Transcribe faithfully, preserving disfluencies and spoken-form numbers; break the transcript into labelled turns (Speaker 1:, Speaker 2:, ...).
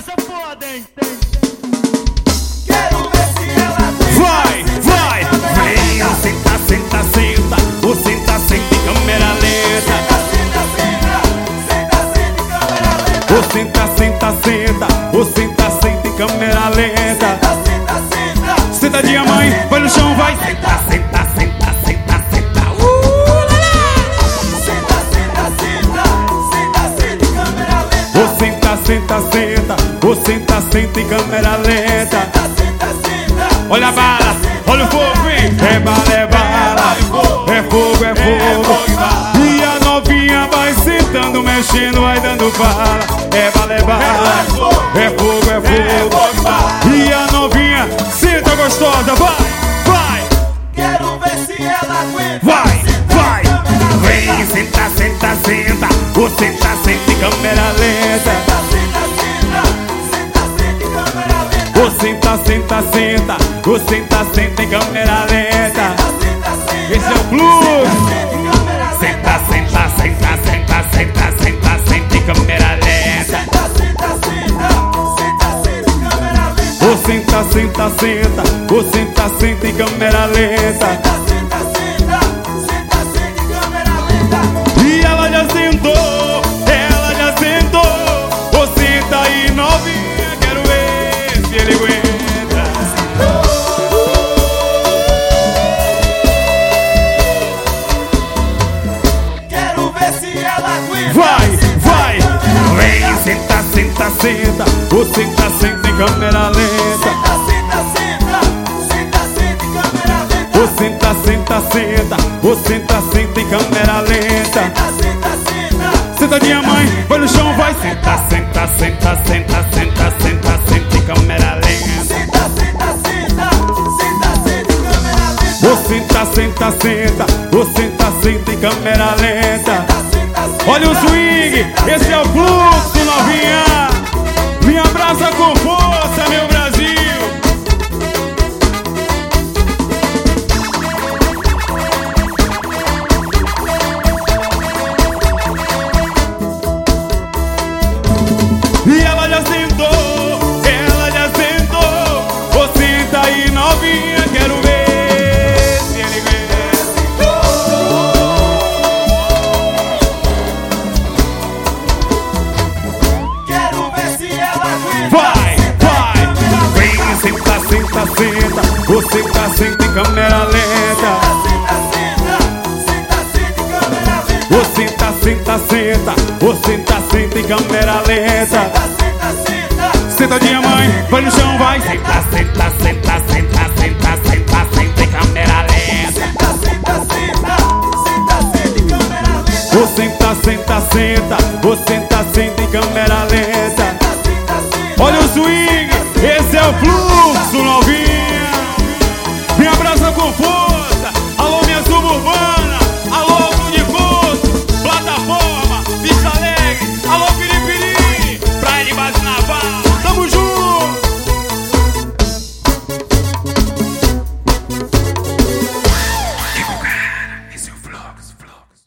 Speaker 1: essa foda, hein?
Speaker 2: Quero ver se ela tem.
Speaker 3: Vai, vai, venha, senta, senta, senta. O senta, senta em câmera lenta.
Speaker 2: Senta, senta, senta, senta em câmera lenta.
Speaker 3: O senta, senta, senta. O senta, senta em câmera lenta.
Speaker 2: Senta, senta, senta.
Speaker 3: Sentadinha, mãe, vai no chão, vai. Senta, senta, senta, senta, senta. Uh, lá, lá.
Speaker 2: Senta, senta, senta. Senta, senta em câmera lenta.
Speaker 3: O senta, senta, senta. O senta, senta em câmera lenta.
Speaker 2: Senta, senta, senta.
Speaker 3: Olha a bala, olha o fogo, hein? É bala, é bala. É fogo, é fogo. E a novinha vai sentando, mexendo, vai dando bala. É bala, é bala. É fogo, é fogo. E a novinha senta gostosa, vai, vai.
Speaker 2: Quero ver se ela aguenta.
Speaker 3: Vai, vai. Vem, senta, senta, senta. O senta, senta em câmera lenta.
Speaker 2: Senta, senta, senta, senta em câmera lenta.
Speaker 3: O senta, senta, senta. O senta, senta em câmera lenta.
Speaker 2: Senta, senta,
Speaker 3: Esse é o plus.
Speaker 2: senta em câmera lenta.
Speaker 3: Senta, senta, senta, senta, senta, senta, senta em câmera lenta.
Speaker 2: Senta, senta, senta, senta, senta em câmera lenta.
Speaker 3: O senta, senta, senta. O senta, senta em câmera lenta.
Speaker 2: Senta, senta, senta, senta, senta em câmera lenta.
Speaker 3: E ela já sentou, ela já sentou. O senta aí novinha, quero ver se ele aguenta.
Speaker 2: Quero ver se ela aguenta.
Speaker 3: Vai, vai. Vem, senta, senta, senta. O senta, senta em câmera lenta.
Speaker 2: Senta, senta, senta, senta, senta em câmera lenta.
Speaker 3: O senta, senta, senta. O senta, senta em câmera lenta.
Speaker 2: Senta, senta, senta.
Speaker 3: Sentadinha, mãe, vai no chão, vai. Senta, senta, senta, senta, senta, senta, senta em câmera lenta.
Speaker 2: Senta, senta, senta, senta, senta em câmera lenta.
Speaker 3: O senta, senta, senta. O senta, senta em câmera lenta.
Speaker 2: Senta, senta,
Speaker 3: Olha o swing, esse é o fluxo, novinha. Me abraça com força, meu Brasil. E ela já sentou, ela já sentou. Ô, senta aí, novinha, quero ver se ele aguenta.
Speaker 2: Quero ver se ela aguenta.
Speaker 3: Vai, vai. Vem, senta, senta, senta. Ô, senta, senta em câmera lenta.
Speaker 2: Senta, senta, senta, senta em câmera lenta.
Speaker 3: Ô, senta, senta, senta. Ô, senta, senta em câmera lenta.
Speaker 2: Senta, senta, senta.
Speaker 3: Sentadinha, mãe, vai no chão, vai. Senta, senta, senta, senta, senta, senta, senta em câmera lenta.
Speaker 2: Senta, senta, senta, senta, senta em câmera lenta.
Speaker 3: Ô, senta, senta, senta. Ô, senta, senta em câmera